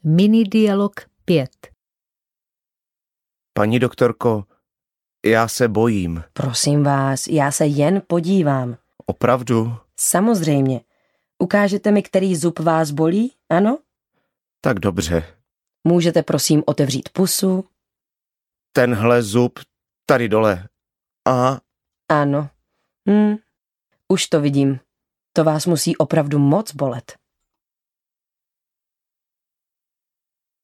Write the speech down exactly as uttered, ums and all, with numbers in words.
Mini-dialog pět. Paní doktorko, já se bojím. Prosím vás, já se jen podívám. Opravdu? Samozřejmě. Ukážete mi, který zub vás bolí, ano? Tak dobře. Můžete prosím otevřít pusu? Tenhle zub tady dole. Aha. Ano. Hm, už to vidím. To vás musí opravdu moc bolet.